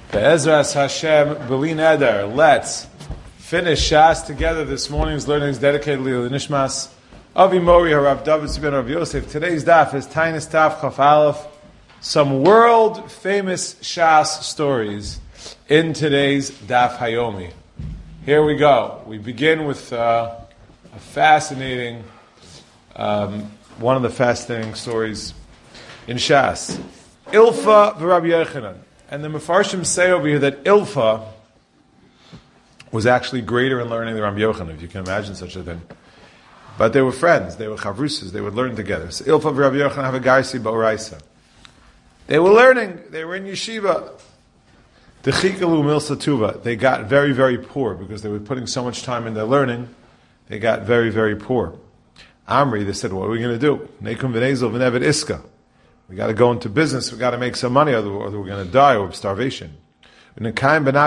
Be'ezras Hashem, B'li Neder, let's finish Shas together. This morning's learning is dedicated to Nishmas Avi Mori Harav David ben Rav Yosef. Today's daf is Tainis Taf Chaf Aleph, some world famous Shas stories in today's daf Hayomi. Here we go. We begin with a fascinating, one of the fascinating stories in Shas. Ilfa v'Rabbi Yochanan. And the Mefarshim say over here that Ilfa was actually greater in learning than Rabbi Yochanan, if you can imagine such a thing. But they were friends, they were chavrusas, they would learn together. So Ilfa v'Rabbi Yochanan have a gaisi ba'oraisa. They were learning, they were in yeshiva. Dechikalu milsa tuva. They got very, very poor because they were putting so much time in their learning. They got very, very poor. Amri, they said, what are we going to do? Nekum v'nezel v'nevet iska. We got to go into business. We got to make some money, or we're going to die of starvation. So we should be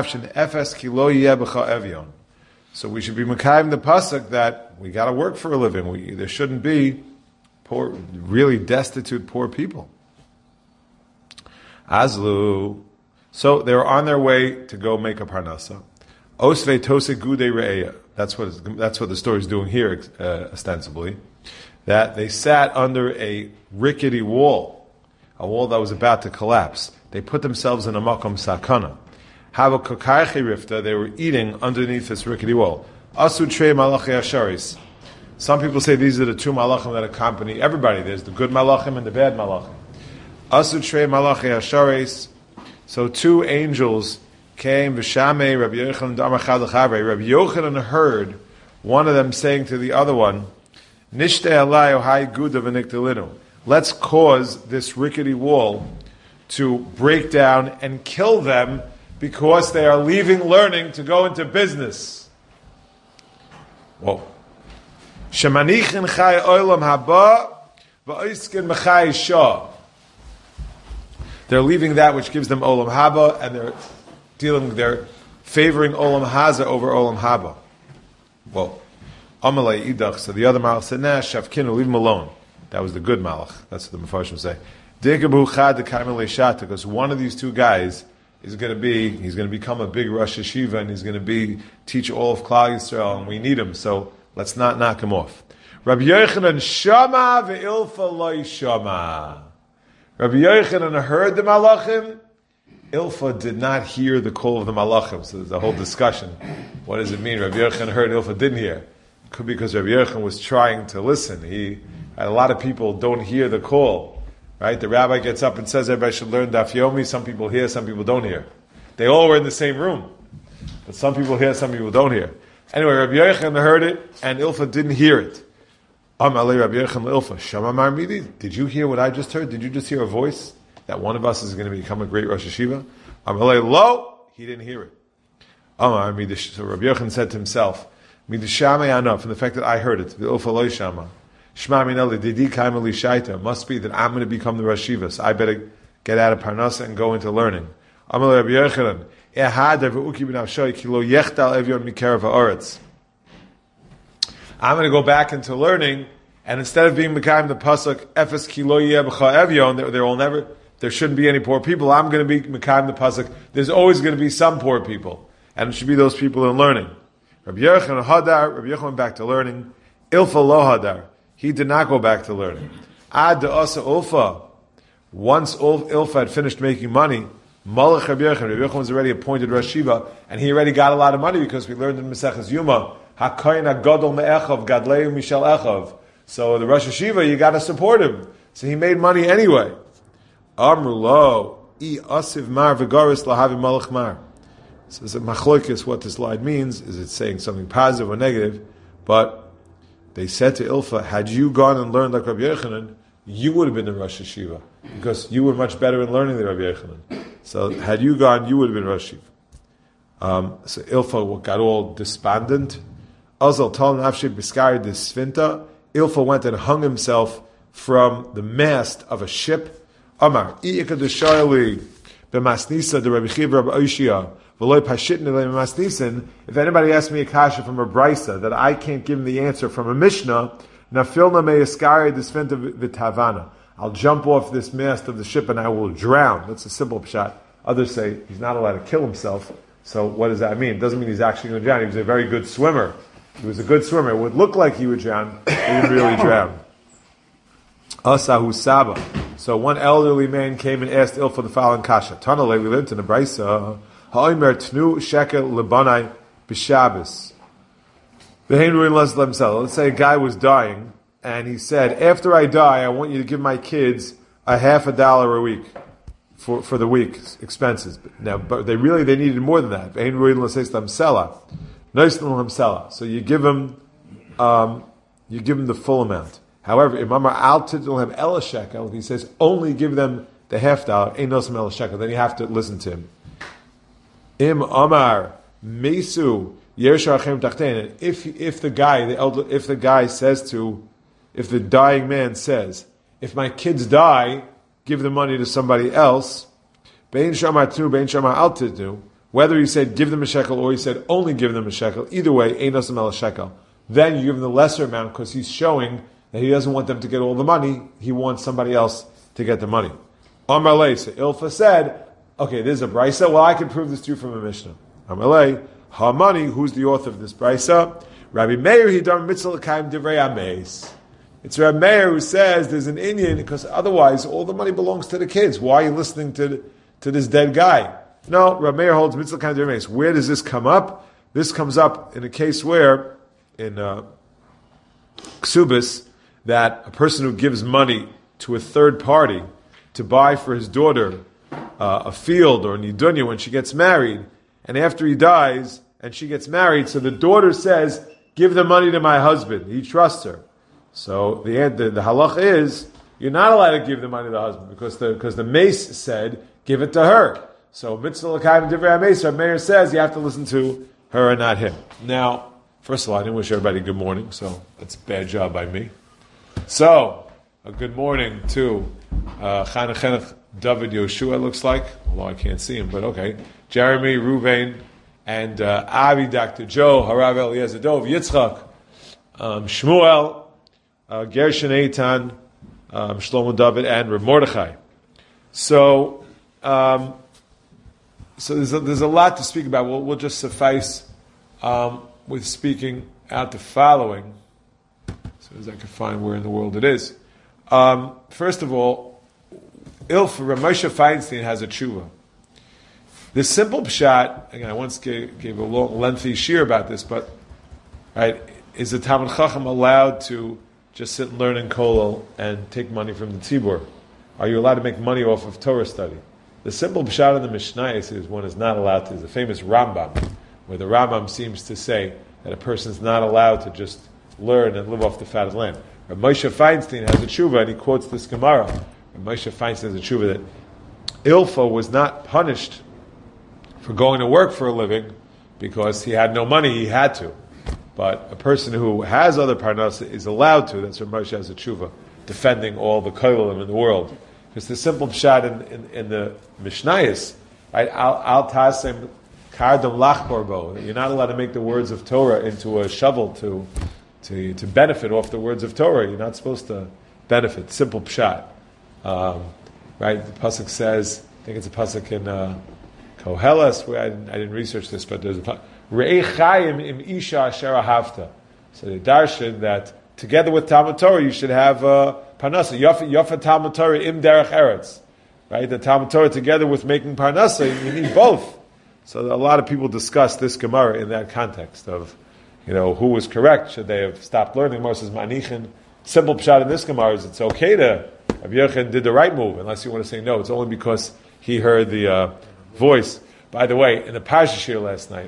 mekayim the pasuk that we got to work for a living. There shouldn't be poor, really destitute, poor people. Azlu. So they were on their way to go make a parnasa. Osve tose gude re'eya. That's what the story is doing here, ostensibly. That they sat under a rickety wall. A wall that was about to collapse. They put themselves in a makom sakana. Have a kokarchi rifta, they were eating underneath this rickety wall. Asu trei malachi asharis. Some people say these are the two malachim that accompany everybody. There's the good malachim and the bad malachim. Asu trei malachi asharis. So two angels came, v'shamei Rabbi Yochanan d'amar chad l'chavei. Rabbi Yochanan heard one of them saying to the other one, Nishtei alai ohai guda v'niktelinu. Let's cause this rickety wall to break down and kill them because they are leaving learning to go into business. Whoa. Shemanichin chai olam haba v'oiskin mechai shah. They're leaving that which gives them olam haba, and they're favoring olam haza over olam haba. Whoa. Amalei idach. So the other malach said, nah, shavkinu, leave him alone. That was the good malach. That's what the Mefarshim say. Because one of these two guys he's going to become a big Rosh Yeshiva, and he's going to teach all of Klal Yisrael, and we need him, so let's not knock him off. Rabbi Yochanan shama ve'ilfa loy shama. Rabbi Yochanan heard the malachim. Ilfa did not hear the call of the malachim. So there's a whole discussion. What does it mean? Rabbi Yochanan heard, Ilfa didn't hear. It could be because Rabbi Yochanan was trying to listen. A lot of people don't hear the call, right? The rabbi gets up and says everybody should learn Daf Yomi. Some people hear, some people don't hear. They all were in the same room, but some people hear, some people don't hear. Anyway, Rabbi Yochanan heard it, and Ilfa didn't hear it. Amalei Rabbi Yochanan Ilfa, Shama Mar Midi. Did you hear what I just heard? Did you just hear a voice that one of us is going to become a great Rosh Yeshiva? Amalei Lo, he didn't hear it. Amar Midi. So Rabbi Yochanan said to himself, Midi Shama Yana, from the fact that I heard it, the Ilfa Lo Shama. Shema minali didi kaimali shaita. Must be that I'm going to become the Rosh Yeshiva, so I better get out of Parnasa and go into learning. Amalei Rabbi Yochanan, ehad v'uki b'nafshay ki lo yechtal evyon mikerav ha'aretz. I'm going to go back into learning, and instead of being mekayim the pasuk efes ki lo yeh b'cha evyon, there shouldn't be any poor people. I'm going to be mekayim the pasuk. There's always going to be some poor people, and it should be those people in learning. Rabbi Yochanan hadar. Rabbi Yochanan went back to learning. Ilfa lo hadar. He did not go back to learning. Ad de asa Ilfa. Once Ilfa had finished making money, Malach Rabbi Yochanan. Rabbi Yochanan was already appointed Rosh Yeshiva, and he already got a lot of money because we learned in Maseches Yuma, Hakayin HaGadol Me'echav, Gadleu Mishal Echav. So the Rosh Yeshiva, you got to support him. So he made money anyway. Amru lo, I asiv mar v'garis lahavi malach mar. So it's a machlokes what this line means. Is it saying something positive or negative? But they said to Ilfa, had you gone and learned like Rabbi Yochanan, you would have been the Rosh Yeshiva, because you were much better in learning than Rabbi Yochanan. So had you gone, you would have been Rosh Yeshiva. So Ilfa got all despondent. Azal tal nafshe biskari disfinta. Ilfa went and hung himself from the mast of a ship. Amar, i'ika d'shayli b'masnisa de Rabbi Chiv Rabbi Oshia. If anybody asks me a kasha from a brisa that I can't give him the answer from a mishnah, nafilna meyaskari disfenta v'tavana. I'll jump off this mast of the ship and I will drown. That's a simple pshat. Others say he's not allowed to kill himself. So what does that mean? It doesn't mean he's actually going to drown. He was a very good swimmer. He was a good swimmer. It would look like he would drown, but he didn't really drown. Asahu Saba. So one elderly man came and asked Ilfa the following kasha. Tanale, we lived in the Braisa. Ha'omer tnu shekel lebanai b'Shabbos. Let's say a guy was dying, and he said, after I die, I want you to give my kids $50 a week for the week's expenses. Now, but they needed more than that. So you give them the full amount. However, if he says only give them the $50, then you have to listen to him. Im Amar Mesu. If the dying man says, if my kids die, give the money to somebody else, whether he said give them a shekel or he said only give them a shekel, either way, then you give him the lesser amount because he's showing that he doesn't want them to get all the money, he wants somebody else to get the money. Amalei, so Ilfa said, okay, there's a brisa, well I can prove this to you from a Mishnah. Amalei, Hamani, who's the author of this brisa? Rabbi Meir Hidar Mitzvah L'Kaim Divrei Ameis. It's Rabbi Meir who says there's an Indian because otherwise all the money belongs to the kids. Why are you listening to this dead guy? No, Rabbi Meir holds Mitzvah L'Kaim Divrei Ameis. Where does this come up? This comes up in a case where in Ksubis that a person who gives money to a third party to buy for his daughter a field or nidunya when she gets married, and after he dies and she gets married, so the daughter says, give the money to my husband. He trusts her. So the halach is, you're not allowed to give the money to the husband because the mace said, give it to her. So mitzvah l'kayim divrei ha-mace, our mayor says you have to listen to her and not him. Now, first of all, I didn't wish everybody good morning, so that's a bad job by me. So, a good morning to Chanech David Yoshua, looks like, although I can't see him, but okay. Jeremy, Ruvain, and Avi, Dr. Joe, Harav Eliezer Dov, Yitzchak, Shmuel, Gershon Eitan, Shlomo David, and Rav Mordechai. So there's a lot to speak about. We'll just suffice with speaking out the following, as soon as I can find where in the world it is. First of all, Rav Moshe Feinstein has a tshuva. This simple pshat, again, I once gave a long, lengthy shir about this, but right, is a Talmid Chacham allowed to just sit and learn in Kollel and take money from the tzibur? Are you allowed to make money off of Torah study? The simple pshat in the Mishnah is one is not allowed to. There's a famous Rambam, where the Rambam seems to say that a person is not allowed to just learn and live off the fat of the land. Rav Moshe Feinstein has a tshuva, and he quotes this Gemara. Rav Moshe Feinstein has a tshuva that Ilfa was not punished for going to work for a living because he had no money, he had to. But a person who has other parnasa is allowed to. That's what Moshe has a tshuva, defending all the koilim in the world. Because the simple pshat in the Mishnayos, right? Al tasem kardam lachbor bo. You're not allowed to make the words of Torah into a shovel to benefit off the words of Torah. You're not supposed to benefit. Simple pshat, right? The pasuk says, I think it's a pasuk in Koheles, where I didn't research this, but there's a Re'ei chayim im isha asher ahavta. So they darshan that together with Talmud Torah you should have parnasa. Yofa Talmud Torah im derech eretz. Right? The Talmud Torah together with making parnasa, you need both. So a lot of people discuss this Gemara in that context of, who was correct. Should they have stopped learning? Moses Manichin. Simple pshat in this Gemara is it's okay to, Rabbi Yochanan did the right move, unless you want to say no, it's only because he heard the voice. By the way, in the Parsha Shir last night,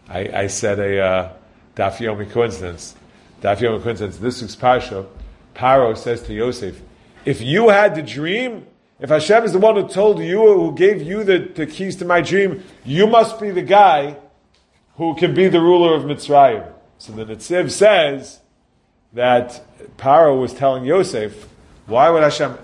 I said a Daf Yomi coincidence. Daf Yomi coincidence. This week's Parsha, Paro says to Yosef, if you had the dream, if Hashem is the one who told you, who gave you the keys to my dream, you must be the guy who can be the ruler of Mitzrayim. So the Netziv says that Paro was telling Yosef, why would Hashem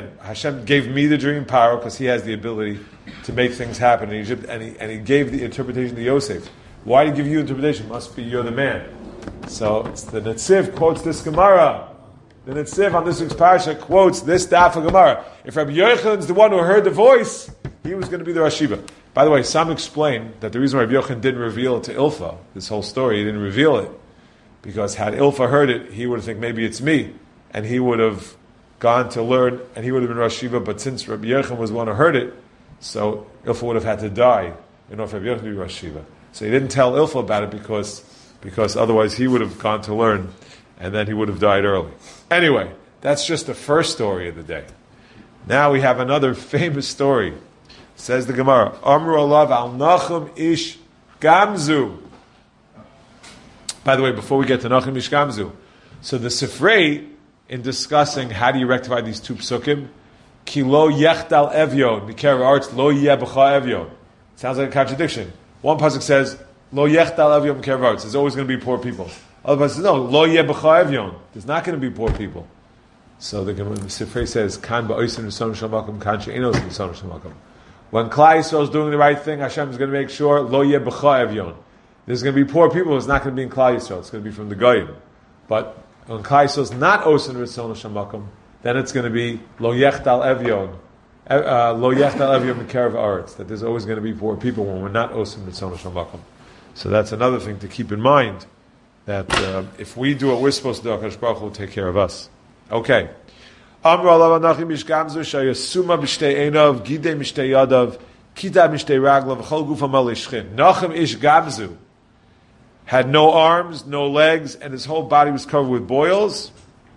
gave me the dream, Paro, because he has the ability to make things happen in Egypt, and he gave the interpretation to Yosef. Why did he give you interpretation? Must be you're the man. So the Netziv quotes this Gemara. The Netziv on this week's Parsha quotes this Daf of Gemara. If Rabbi Yochanan is the one who heard the voice, He was going to be the Rosh Yeshiva. By the way, some explain that the reason why Rabbi Yochanan didn't reveal it to Ilfa, this whole story, he didn't reveal it, because had Ilfa heard it, he would have think maybe it's me, and he would have gone to learn, and he would have been Rosh Yeshiva, but since Rabbi Yochanan was the one who heard it, so Ilfa would have had to die in order for Rabbi Yochanan to be Rosh Yeshiva. So he didn't tell Ilfa about it because otherwise he would have gone to learn, and then he would have died early. Anyway, that's just the first story of the day. Now we have another famous story. Says the Gemara, Amru alav al Nachum ish Gamzu. By the way, before we get to Nachum ish Gamzu, so the Sifrei, in discussing how do you rectify these two psukim, ki lo yechtal evyon, mikerav arts lo yeh b'cha evyon. Sounds like a contradiction. One pasuk says, lo yechtal evyon mikerav arts. There's always going to be poor people. Other pasuk says, no, lo yeh b'cha evyon. There's not going to be poor people. So the Sifrei says, kan ba'osin v'son shamakom, kan she'enos v'son shamakom. When Klal Yisrael is doing the right thing, Hashem is going to make sure lo yeh b'cha evyon. There's going to be poor people. It's not going to be in Klal Yisrael. It's going to be from the Goyim. But when Klal Yisrael is not osin v'son shamakom, then it's going to be lo yechtal evyon, lo yechtal evyon mikerav aretz. That there's always going to be poor people when we're not osin v'son shamakom. So that's another thing to keep in mind. That if we do what we're supposed to do, HaKadosh Baruch Hu will take care of us. Okay. Amru alav anachim ish gamzu shayasuma b'shtei einav gidei mishtei yadav kita mishtei raglav v'chol gufa malishchin. Nachum ish gamzu had no arms, no legs, and his whole body was covered with boils.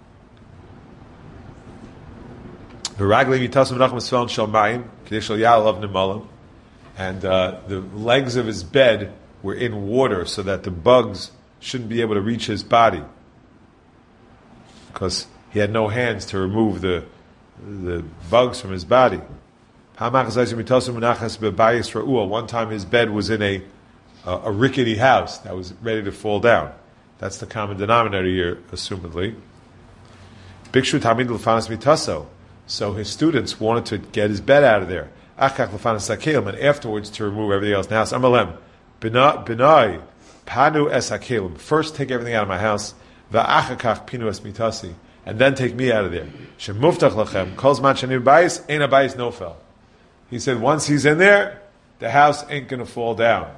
V'raglav yitasum nachum esfel shel mayim kidei shel ya'alav nemalim, and the legs of his bed were in water so that the bugs shouldn't be able to reach his body, because he had no hands to remove the bugs from his body. One time his bed was in a rickety house that was ready to fall down. That's the common denominator here, assumedly. So his students wanted to get his bed out of there. And afterwards to remove everything else in the house. Amalem, Benai, Panu es hakelim. First take everything out of my house. Va'achakach pinu es mitasi. And then take me out of there. Shemuftach lachem, kol zman sheni b'bayis, ein habayis nofel. He said, once he's in there, the house ain't going to fall down.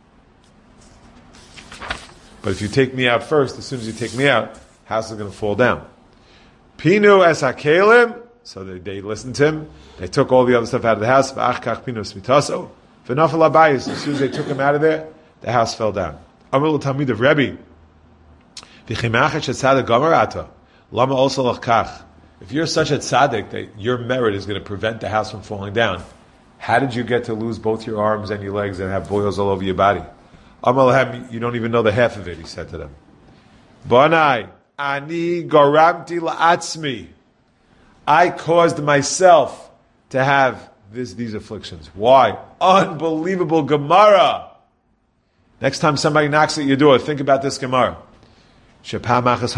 But if you take me out first, as soon as you take me out, the house is going to fall down. Pinu es hakelim, so they listened to him. They took all the other stuff out of the house. V'achakach pinu es mitaso. V'nafel habayis, as soon as they took him out of there, the house fell down. Amar l'talmid of Rebbe, v'chimachet shetzad ha'gomer Lama also lachkach. If you're such a tzaddik that your merit is going to prevent the house from falling down, how did you get to lose both your arms and your legs and have boils all over your body? Amalhem, you don't even know the half of it, he said to them. Banai, ani garamti la'atzmi. I caused myself to have these afflictions. Why? Unbelievable Gemara. Next time somebody knocks at your door, think about this Gemara. One time I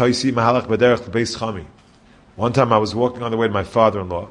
was walking on the way to my father-in-law.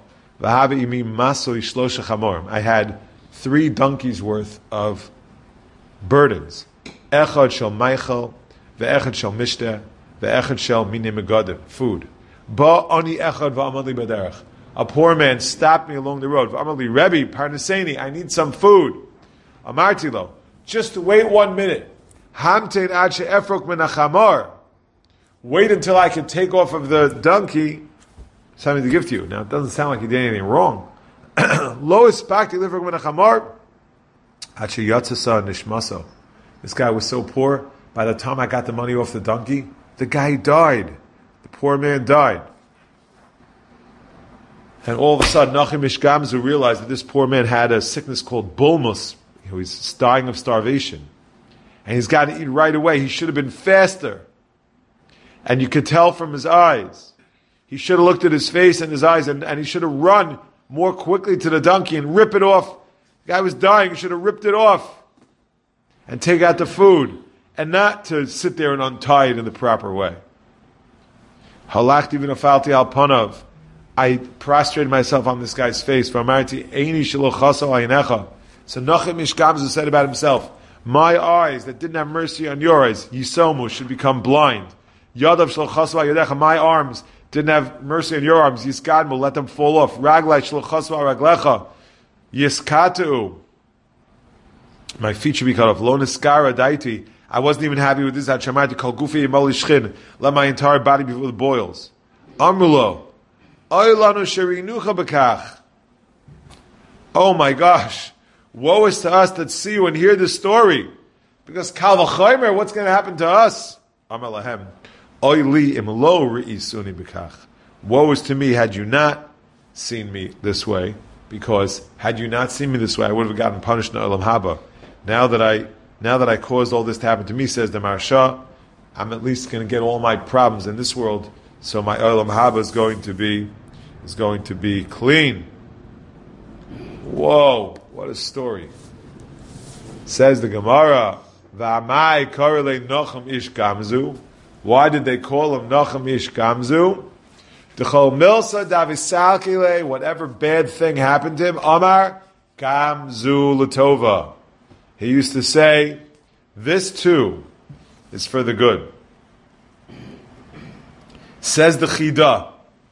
I had 3 donkeys worth of burdens. Echad shel meichel, ve'echad shel mishteh, ve'echad shel mini megadim, food. Ba'ani echad va'amad li b'derech. A poor man stopped me along the road. Va'amad li, Rebbe, parnaseni, I need some food. Amarti lo, just wait 1 minute. Hamtein ad she'efrok min hachamor. Wait until I can take off of the donkey something to give to you. Now, it doesn't sound like he did anything wrong. Lo ispakti livrok min hachamor. Ad sheyatzasa nishmaso. This guy was so poor, by the time I got the money off the donkey, the guy died. The poor man died. And all of a sudden, Nachum ish Gamzu realized that this poor man had a sickness called bulmus. He was dying of starvation. And he's got to eat right away. He should have been faster. And you could tell from his eyes. He should have looked at his face and his eyes, and he should have run more quickly to the donkey and rip it off. The guy was dying. He should have ripped it off and take out the food, and not to sit there and untie it in the proper way. Halachti v'nafalti al panav. I prostrated myself on this guy's face. So Nachum ish Gamzu said about himself, my eyes that didn't have mercy on your eyes, Yisomu, should become blind. Yadav shlochasva yadecha, my arms didn't have mercy on your arms. Yiskadmu, let them fall off. Raglai shlochasva raglecha, Yiskatu. My feet should be cut off. Lo niskara daiti. I wasn't even happy with this. Had shamarti kol gufi imoli shchin. Let my entire body be with boils. Amrulo. Oy lanu sherinucha bekach. Oh my gosh. Woe is to us that see you and hear this story. Because kal v'chaymer, what's going to happen to us? Amar lahem. Oy li im lo re'isuni bekach. Woe is to me had you not seen me this way. Because had you not seen me this way, I would have gotten punished in Olam Haba. Now that I caused all this to happen to me, says the Maharsha, I'm at least going to get all my problems in this world. So my Olam Haba is going to be clean. Whoa, what a story! Says the Gemara, "V'amai korele Nochem ish Gamzu." Why did they call him Nochem ish Gamzu? D'chol milsa davisalkile, whatever bad thing happened to him, Amar Gamzu Latova. He used to say, this too is for the good. Says the Chida.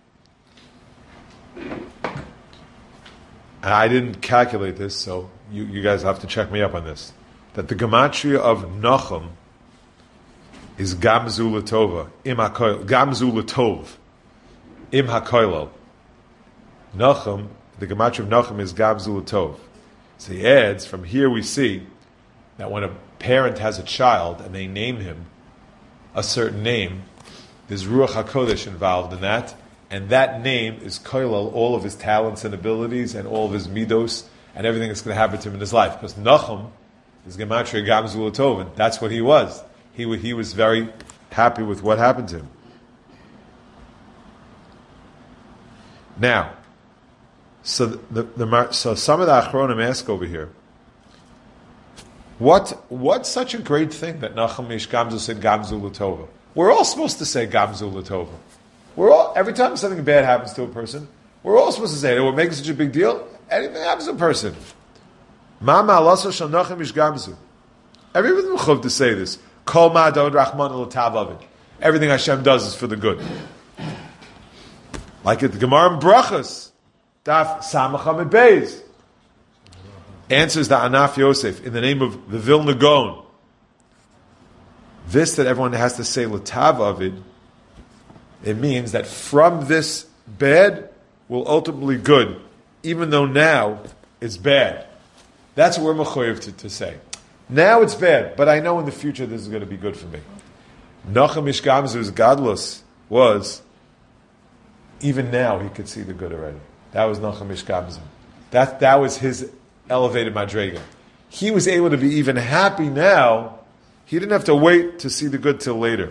And I didn't calculate this, so you guys have to check me up on this. That the gematria of Nochem is Gamzu Latova, Gamzu Latov. Im HaKoilel. Nochem, the gematria of Nochem is Gamzu Latov. So he adds, from here we see that when a parent has a child and they name him a certain name, there's Ruach HaKodesh involved in that, and that name is Koilel, all of his talents and abilities and all of his midos and everything that's going to happen to him in his life. Because Nochem is gematria Gamzu Latov, and that's what he was. He was very happy with what happened to him. Now, so so some of the Achronim ask over here, what's such a great thing that Nochem ish Gamzu said Gamzu Latova? We're all supposed to say Gamzu Latova. Every time something bad happens to a person, we're all supposed to say it. What makes such a big deal? Anything happens to a person. Mama alaso shal Nochem ish Gamzu. Everyone's mechuv to say this. Kol ma'adod Rachman l'tav avid. Everything Hashem does is for the good. Like at the Gemara in Brachas, Daf Samach Amid Beis, answers the Anaf Yosef in the name of the Vilna Gaon. This that everyone has to say L'tav Avid, it means that from this bad will ultimately good, even though now it's bad. That's what we're mechoyev to say. Now it's bad, but I know in the future this is going to be good for me. Nochem ish Gamzu's gadlus was, even now he could see the good already. That was Nochem ish Gamzu. That was his elevated madrega. He was able to be even happy now. He didn't have to wait to see the good till later.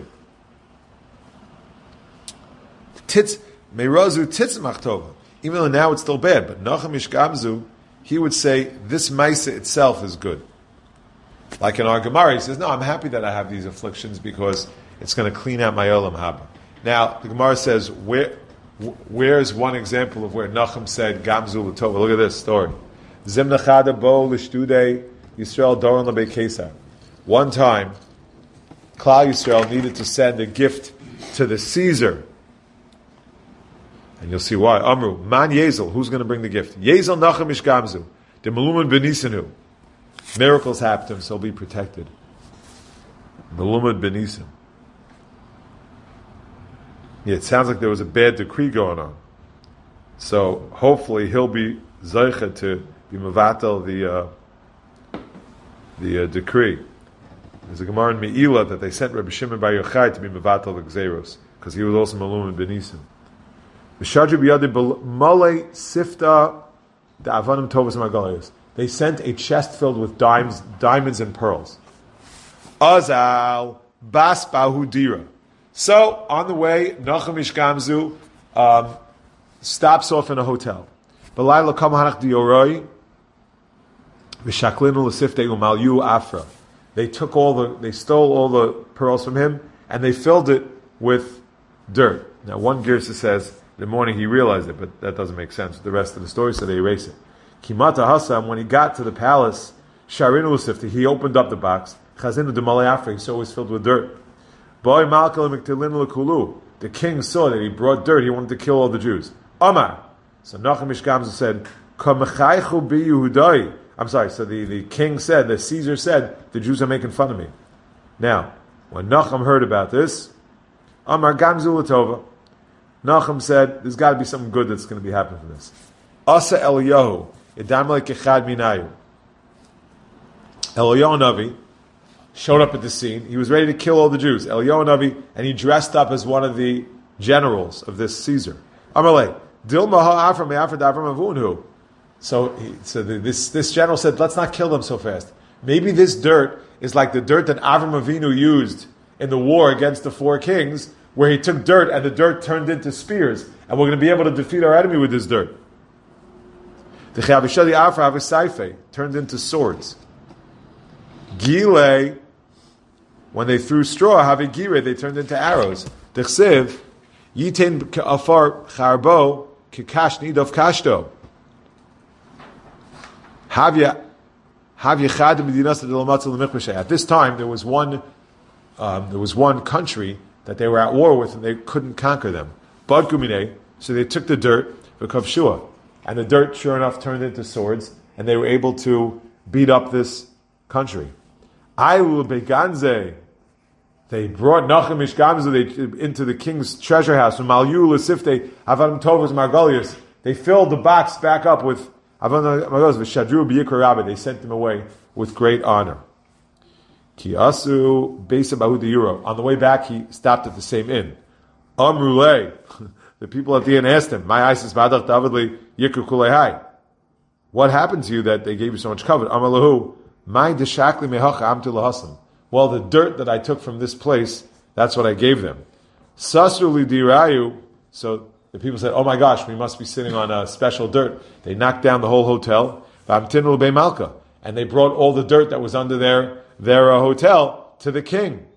Meirazu titz machtova. Even though now it's still bad, but Nochem ish Gamzu, he would say this Maisa itself is good. Like in our Gemara, he says, no, I'm happy that I have these afflictions because it's going to clean out my Olam Haba. Now, the Gemara says, where's one example of where Nochem said, Gamzu L'tova? Look at this story. Zimnachada bo l'shtude Yisrael doron l'bei Kesar. One time, Klal Yisrael needed to send a gift to the Caesar. And you'll see why. Amru, man Yezel, who's going to bring the gift? Yezel Nochem ish Gamzu. De Meluman Benisanu. Miracles happen to him, so he'll be protected. Melumad Benisim. Yeah, it sounds like there was a bad decree going on. So hopefully he'll be zeicha to be mevatel the decree. There's a Gemara in Me'ilah that they sent Rabbi Shimon Bar Yochai to be mevatel the Gzeros because he was also Melumad Benisim. V'shadru b'yadi malei sifta da'avanim tovas magalayos. They sent a chest filled with diamonds and pearls. Azal bas bahudira. So on the way, Nochem ish Gamzu stops off in a hotel. B'layla kam hanach dioroi v'shaklinu l'sifte umalyu afra. They stole all the pearls from him and they filled it with dirt. Now one Girsa says in the morning he realized it, but that doesn't make sense with the rest of the story, so they erase it. Kimata Hassam, when he got to the palace, Sharinu Lusifti, he opened up the box. Chazinu de Malay Afra, he saw it was filled with dirt. Boy Malkal Miktilin Lakulu, the king saw that he brought dirt, he wanted to kill all the Jews. Omar. So Nochem ish Gamzu said, Kamechaychu bi Yehudai. I'm sorry, so the king said, the Caesar said, the Jews are making fun of me. Now, when Nachum heard about this, Amar Gamzu Latova, Nachum said, there's got to be something good that's going to be happening from this. Asa Eliyahu, Idam like Echad Minayu. Eliyahu Navi showed up at the scene. He was ready to kill all the Jews. Eliyahu Navi, and he dressed up as one of the generals of this Caesar. Amalei, Dilma ha'afram me'afra d'avram avunhu. So this general said, let's not kill them so fast. Maybe this dirt is like the dirt that Avram Avinu used in the war against the four kings, where he took dirt and the dirt turned into spears, and we're going to be able to defeat our enemy with this dirt. The Chavishadi Afra Avisaife turned into swords. Gile, when they threw straw, Havigire, they turned into arrows. The Chsiv, Yitain Afar Charbo, Kikash Nidov Kashto. At this time, there was one country that they were at war with, and they couldn't conquer them. So they took the dirt, and the dirt, sure enough, turned into swords, and they were able to beat up this country. They brought Nachum Ish Gamzu into the king's treasure house. They filled the box back up with they sent him away with great honor. On the way back, he stopped at the same inn. Amrulay, the people at the inn asked him, what happened to you that they gave you so much cover? Well, the dirt that I took from this place, that's what I gave them. So the people said, oh my gosh, we must be sitting on a special dirt. They knocked down the whole hotel, and they brought all the dirt that was under their hotel to the king.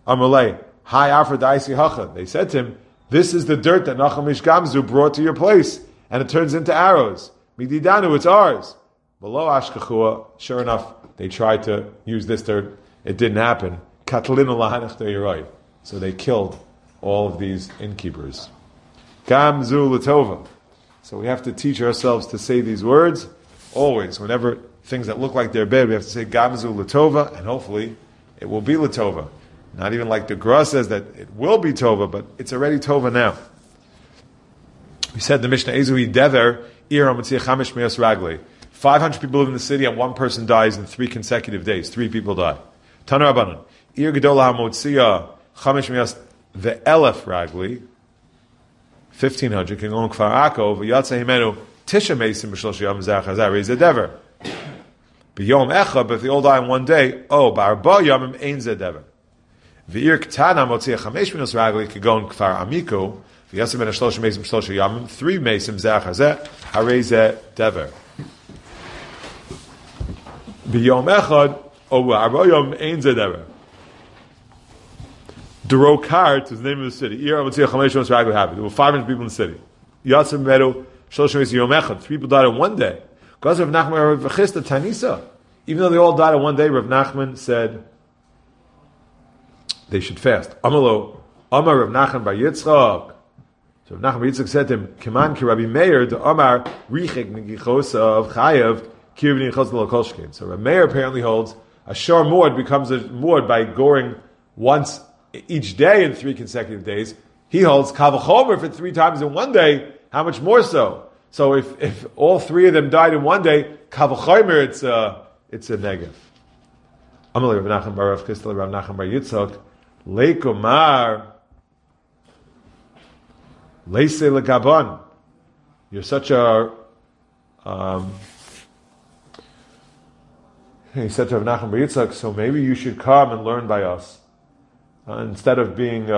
They said to him, this is the dirt that Nachum Ish Gamzu brought to your place, and it turns into arrows. Mididanu, it's ours. Below Ashkachua, sure enough, they tried to use this dirt. It didn't happen. So they killed all of these innkeepers. Gamzu Latova. So we have to teach ourselves to say these words always. Whenever things that look like they're bad, we have to say Gamzu Latova, and hopefully it will be Latova. Not even like the Gra says that it will be Tova, but it's already Tova now. We said the Mishnah Ezui Dever, 500 people live in the city and one person dies in 3 consecutive days. 3 people die. Tanar Abanan. Ir Gedola HaMotzia Chamish Mias the Elef Ragli 1500 can go in Kfar Akov Yatsa Himenu Tisha Mesim B'Shlosh Yom Zachazar is a Dever. B'Yom Echa, but if they all die in one day, B'Arba Yomim Ein Zeh Dever. V'ir Ktana Motzia Chamesh Minas Ragli can go in Kfar Amiko V'Yatsa Ben Shlosh Mesim B'Shlosh Yomim 3 Mesim Zachazar Harei Zeh Dever. B'Yom Echad B'Arba Yom Ein Zeh Dever. Durokart is the name of the city. There were 500 people in the city. Yatzim Medu, Shlosh Yom Echad. 3 people died in one day. Because of Rav Nachman Rav Chisda Tanisa. Even though they all died in one day, Rav Nachman said they should fast. Amalo, Amar Rav Nachman Bar Yitzchak. So Rav Nachman Bar Yitzchak said to him, Kiman ki Rabbi Meir, the Amar Richik Negichos of Chayev, Kirvin Yichos Lo Kolshkin. So Rav Meir apparently holds a shor muad becomes a muad by goring once each day in 3 consecutive days. He holds Kavachomer for 3 times in one day. How much more so? So if all 3 of them died in one day, Kavachomer, it's a negative. Amalei Rav Nachman Bar Rav Chisda Rav Nachman Bar Yitzchak Leikomar Leise Legabon. You're such a he said to Rav Nachman Bar Yitzchak, so maybe you should come and learn by us. Instead of being,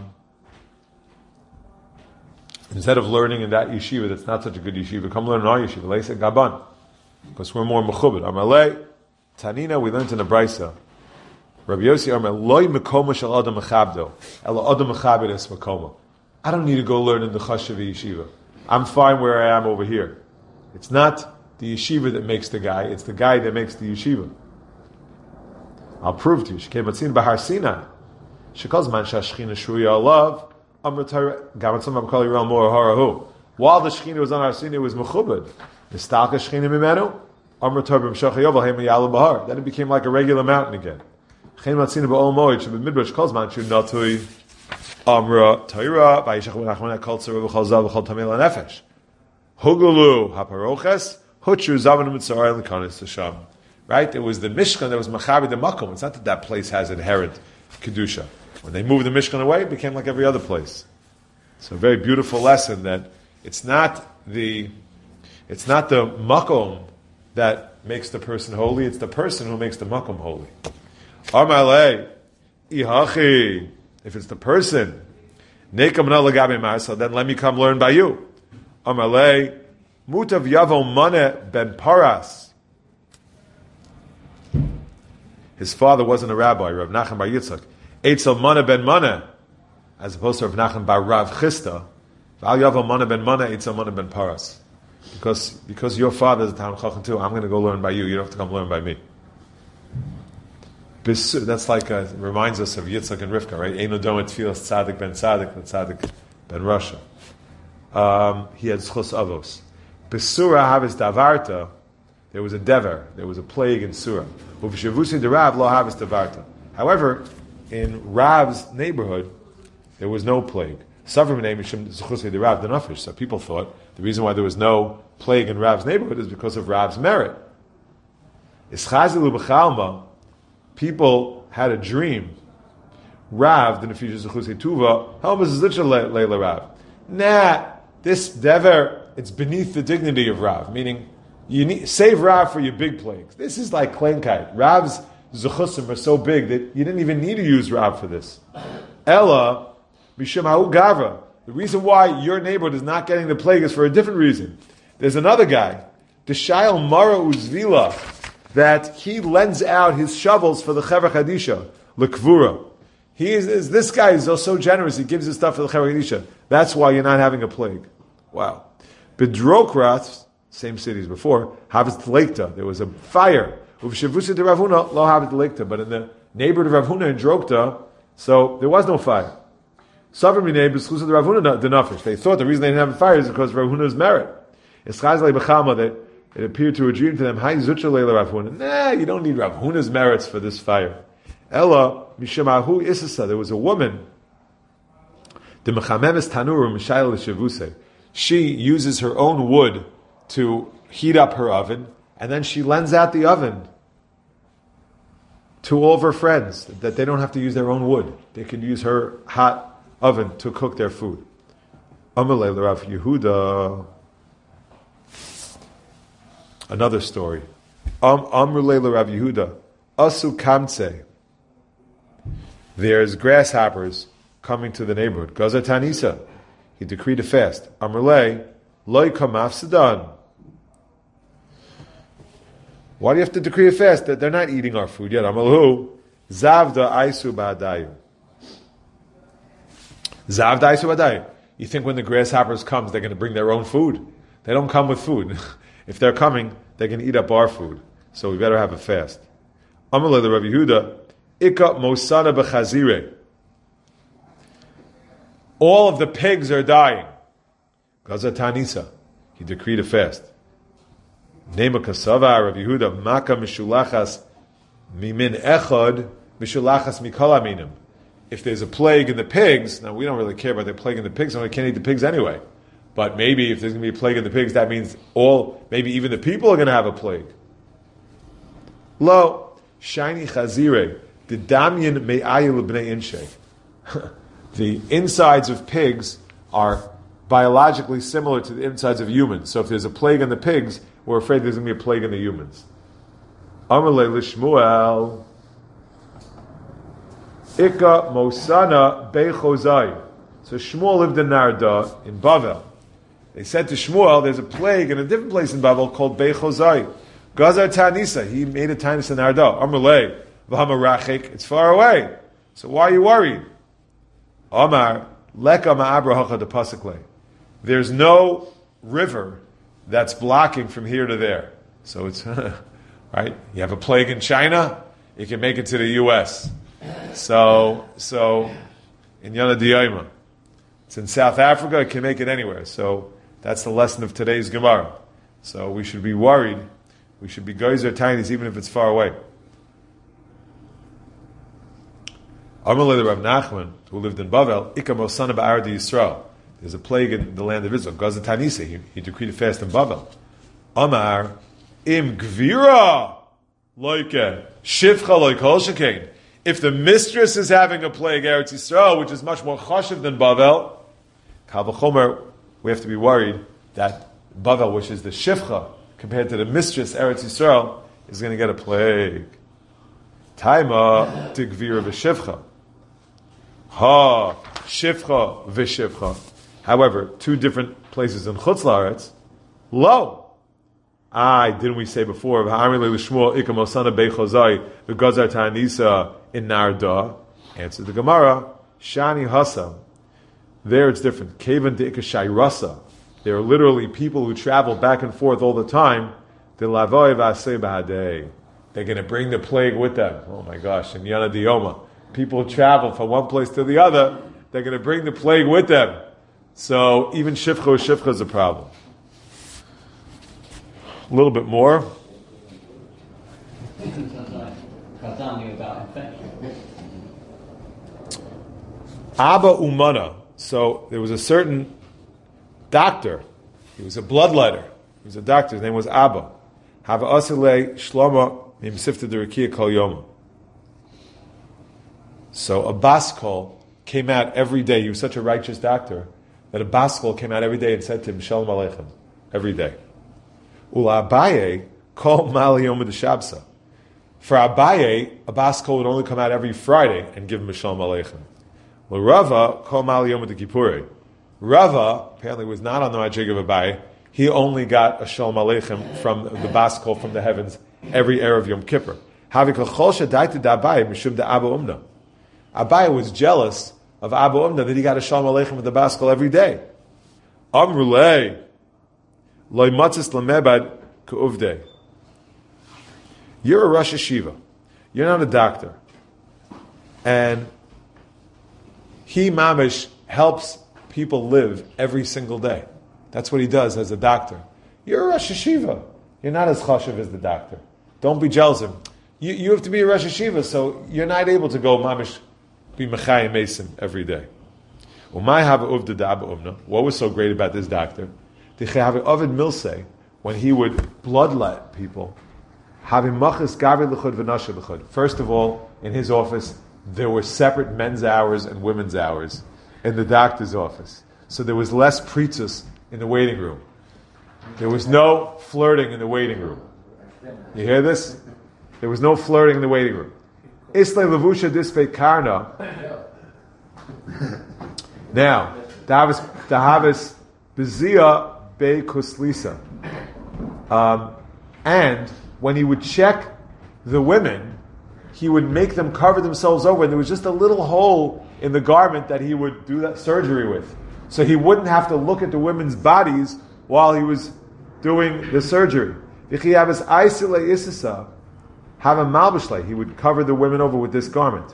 instead of learning in that yeshiva that's not such a good yeshiva, come learn in our yeshiva. Leisa Gaban, because we're more mechubed. Amalei Tanina, we learned in the Brisa. Rabbi Yossi Amar Loi Mekoma Shel Adam Mechabdo Ela Adam Mechabed Es Mekoma. I don't need to go learn in the Chashavi yeshiva. I'm fine where I am over here. It's not the yeshiva that makes the guy; it's the guy that makes the yeshiva. I'll prove to you. She came at Sin Bahar Sinai. While the Shekhinah was on Har Sinai, it was mechubed. Nistalka Shechina Mimenu, Amr Torah B'Mshach Yovel Hema Yalu Bahar. Then it became like a regular mountain again. Chen Matzina B'Ol Moed Shabbat Midbar Shkolzman Shu Natui Amra Torah Vayishach V'Nachman Kol Tzara V'Chol Zav V'Chol Tamei LaNefesh Hugulu HaParoches Hutchu Zavan Mitzrayim L'Kanis Hashem. Right? It was the Mishkan that was Machabi the Makom. It's not that that place has inherent Kedusha. When they moved the Mishkan away, it became like every other place. So a very beautiful lesson that it's not the Makom that makes the person holy, it's the person who makes the Makom holy. Amalei, Ihachi, if it's the person, Nekam na lagabe marsa, then let me come learn by you. Amalei, Mutav Yavo Mane ben Paras. His father wasn't a rabbi, Rav Nachman bar Yitzchak. Eitzel Mane ben Mane, as opposed to Rav Nachman bar Rav Chisda. Val Yavo Mane ben Mane, Eitzel Mane ben Paras. Because your father is a Talmid Chacham too, I'm going to go learn by you. You don't have to come learn by me. That's like reminds us of Yitzchak and Rivka, right? Eino domet tfilas tzaddik ben Rasha. He had schus avos. Besura havis davarta. There was a dever. There was a plague in Surah. Uvshavusi derav lo havis davarta. However, in Rav's neighborhood, there was no plague. So people thought the reason why there was no plague in Rav's neighborhood is because of Rav's merit. Ischazilu b'chalma. People had a dream. Rav, the Nefesh Zechusei Tuva, how much is Leila Rav? Nah, this dever, it's beneath the dignity of Rav, meaning you need save Rav for your big plagues. This is like Kleinkite. Rav's Zechusim are so big that you didn't even need to use Rav for this. Ella, Mishamahu Gavra. The reason why your neighborhood is not getting the plague is for a different reason. There's another guy, Deshail Mara Uzvila, that he lends out his shovels for the Chevra Chadisha, Lekvura. This guy is so generous, he gives his stuff for the Chevra Chadisha. That's why you're not having a plague. Wow. Bidrokrath, same city as before, Havit Lekta, there was a fire. Uvshavusa de Ravuna, lo Havit Lekta. But in the neighborhood of Ravuna in Drokta, so there was no fire. They thought the reason they didn't have a fire is because of Ravuna's merit. It's chazlei b'chama that it appeared to a dream to them, Hai Zucha Leila Rav Huna. Nah, you don't need Rav Huna's merits for this fire. Ella, Mishamahu Isasa, there was a woman, the Mechamemes Tanuru Mishayel Shavuse. She uses her own wood to heat up her oven, and then she lends out the oven to all of her friends, that they don't have to use their own wood. They can use her hot oven to cook their food. Amalei Rav Yehuda. Another story. Amrulei Rav Yehuda. Asu kamtse. There's grasshoppers coming to the neighborhood. Gaza Tanisa. He decreed a fast. Amrulei loy kamafsadan. Why do you have to decree a fast? That they're not eating our food yet. Amalhu zavda aisu ba'adayu. Zavda aisu ba'adayu. You think when the grasshoppers comes, they're going to bring their own food? They don't come with food. If they're coming, they can eat up our food. So we better have a fast. Amalei the Rav Yehuda, Ika Mosana b'chazire. All of the pigs are dying. Gaza Tanisa. He decreed a fast. Nema Kasava, Rav Yehuda, Maka Mishulachas Mimin Echad, Mishulachas Mikol Aminim. If there's a plague in the pigs, now we don't really care about the plague in the pigs, and we can't eat the pigs anyway. But maybe if there's going to be a plague in the pigs, that means maybe even the people are going to have a plague. Lo, shiny chazire, the damyan me'ayil b'nei inshe. The insides of pigs are biologically similar to the insides of humans. So if there's a plague in the pigs, we're afraid there's going to be a plague in the humans. Amalei l'shmuel, Ika Mosana Beichozai. So Shmuel lived in Narda, in Bavel. They said to Shmuel, there's a plague in a different place in Bavel called Beichozai. Gazar Tanisa, he made a Tanis in Narda. Amalei, V'hamarachik, it's far away. So why are you worried? Amar, Leka Ma'abrahacha de Pasakle. There's no river that's blocking from here to there. So it's, right? You have a plague in China, you can make it to the U.S. So in Yana Diyayma. It's in South Africa, it can make it anywhere. So that's the lesson of today's Gemara. So we should be worried. We should be geyser tinies even if it's far away. Amalei Rav Nachman, who lived in Bavel, Ikam Osana Ba'ardi Yisrael. There's a plague in the land of Israel. Gaza Tanise, he decreed a fast in Bavel. Amar, Im Gvira, Loike, Shivcha Loikol Shekain. If the mistress is having a plague, Eretz Yisrael, which is much more chashiv than Bavel, Kal V'chomer, we have to be worried that Bavel, which is the Shivcha, compared to the mistress, Eretz Yisrael, is going to get a plague. Taima, Tigvira V'Shivcha. Ha, Shivcha V'Shivcha. However, two different places in Chutz La'aretz, lo. Didn't we say before, V'ha'amri le'lishmuel ikam osana beichozai v'gazar ta'anisa in Narda? Answer the Gemara, Shani Hasa. There it's different. Kevan de'ikashai rasa. There are literally people who travel back and forth all the time. They're going to bring the plague with them. Oh my gosh, in Yana Dioma. People travel from one place to the other. They're going to bring the plague with them. So even Shivcha is a problem. A little bit more. Abba Umana. So there was a certain doctor. He was a bloodletter. He was a doctor. His name was Abba. Hava Asilei Shlomo Mimsifta Derakia Kol Yoma. So a baskol came out every day. He was such a righteous doctor that a baskol came out every day and said to him, Shalom Aleichem, every day. Ula Abaye called Mali Yom Shabsa. For Abaye, a baskol would only come out every Friday and give him a Shalom Aleichem. Well, Rava called Mali Yom Kippurei. Rava apparently was not on the Madrig of Abaye. He only got a Shalom Aleichem from the baskol from the heavens every Erev Yom Kippur. Abaye was jealous of Abba Umna that he got a Shalom Aleichem with the baskol every day. Amrulei loy matzis lamebad ku'uvdei. You're a Rosh Hashiva. You're not a doctor. And he, mamish, helps people live every single day. That's what he does as a doctor. You're a Rosh Hashiva. You're not as chashiv as the doctor. Don't be jealous of him. You have to be a Rosh Hashiva, so you're not able to go, mamish, be mechayim mesim every day. What was so great about this doctor? When he would bloodlet people, first of all, in his office, there were separate men's hours and women's hours in the doctor's office. So there was less pritzus in the waiting room. There was no flirting in the waiting room. You hear this? There was no flirting in the waiting room. Isle levusha dispe karna. Now, dahavis bezia be kuslisa. And when he would check the women, he would make them cover themselves over, and there was just a little hole in the garment that he would do that surgery with. So he wouldn't have to look at the women's bodies while he was doing the surgery. Have a malbishlei. He would cover the women over with this garment.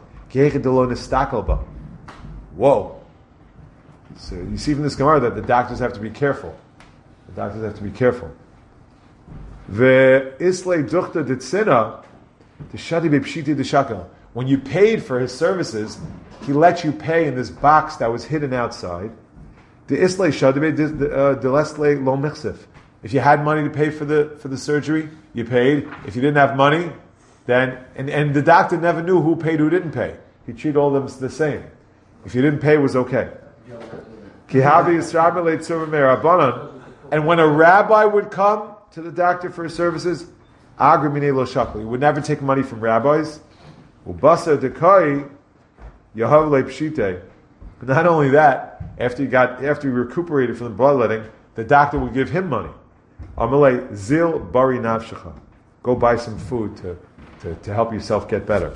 Whoa. So you see from this Gemara that the doctors have to be careful. The doctors have to be careful. When you paid for his services, he let you pay in this box that was hidden outside. If you had money to pay for the surgery, you paid. If you didn't have money, then and the doctor never knew who paid, who didn't pay. He treated all of them the same. If you didn't pay, it was okay. And when a rabbi would come to the doctor for his services, he would never take money from rabbis. But not only that, after he recuperated from the bloodletting, the doctor would give him money. Zil bari nafshecha. Go buy some food to help yourself get better.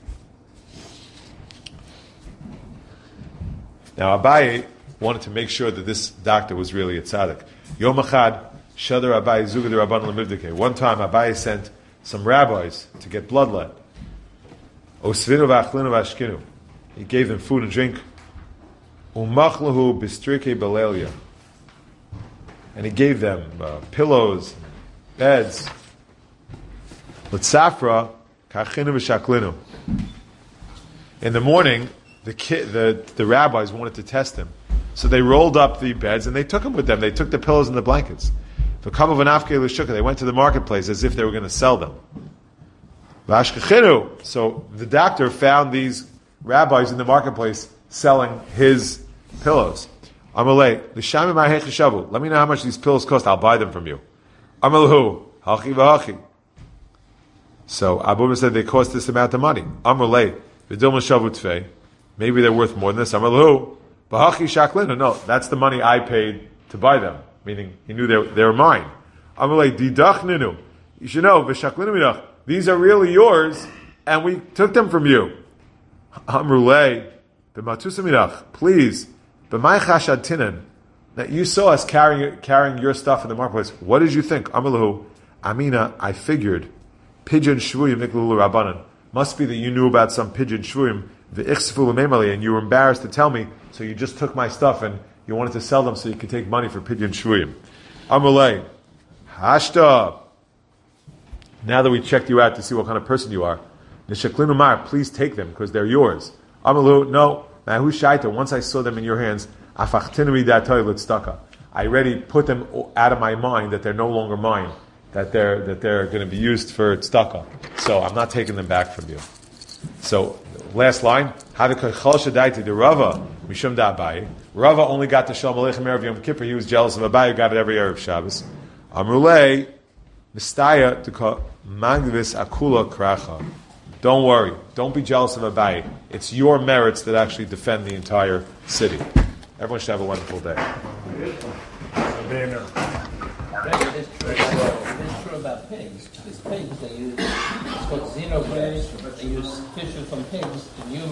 Now Abaye wanted to make sure that this doctor was really a tzaddik. Yom Echad, Shadar Abaye Zugad Rabban Lemivdike. One time Abaye sent some rabbis to get bloodlet. Osvinu v'achlinu v'ashkinu. He gave them food and drink. Umachlahu bistrike belelia. And he gave them pillows, beds. L'tzafra kachinu v'shaklinu. In the morning, the rabbis wanted to test him, so they rolled up the beds and they took them with them. They took the pillows and the blankets. They went to the marketplace as if they were going to sell them. So the doctor found these rabbis in the marketplace selling his pillows. Amalei, let me know how much these pillows cost. I'll buy them from you. Amalahu, hachi v'hachi. So Abu said they cost this amount of money. Amalei, v'dilma shavu tfei. Maybe they're worth more than this. Amalahu, v'hachi shaklinu. No, that's the money I paid to buy them. Meaning he knew they were mine. Amalei, didachninu. You should know, v'shaklinu midach. These are really yours, and we took them from you. Amrulei, b'matusa midach. Please. B'may chashad tinan, that you saw us carrying your stuff in the marketplace. What did you think? Amalahu, Amina, I figured, pigeon shvuyim niklulu rabbanan. Must be that you knew about some pigeon shvuyim, v'ichsfu l'meimali, and you were embarrassed to tell me, so you just took my stuff and you wanted to sell them so you could take money for pigeon shvuyim. Amrulei, hashta. Now that we checked you out to see what kind of person you are, nishaklinu mar, please take them because they're yours. Amalu, no. Once I saw them in your hands, I already put them out of my mind that they're no longer mine, that they're going to be used for tzedakah. So I'm not taking them back from you. So last line, Rava only got the Shalom Aleichem Erev Yom Kippur. He was jealous of Abaye, who got it every Erev Shabbos. Amrulei Mistaya to call Magvis Akula Kracha. Don't worry. Don't be jealous of Abaye. It's your merits that actually defend the entire city. Everyone should have a wonderful day. It is true about pigs. These pigs, it's called xenobread. They use tissue from pigs.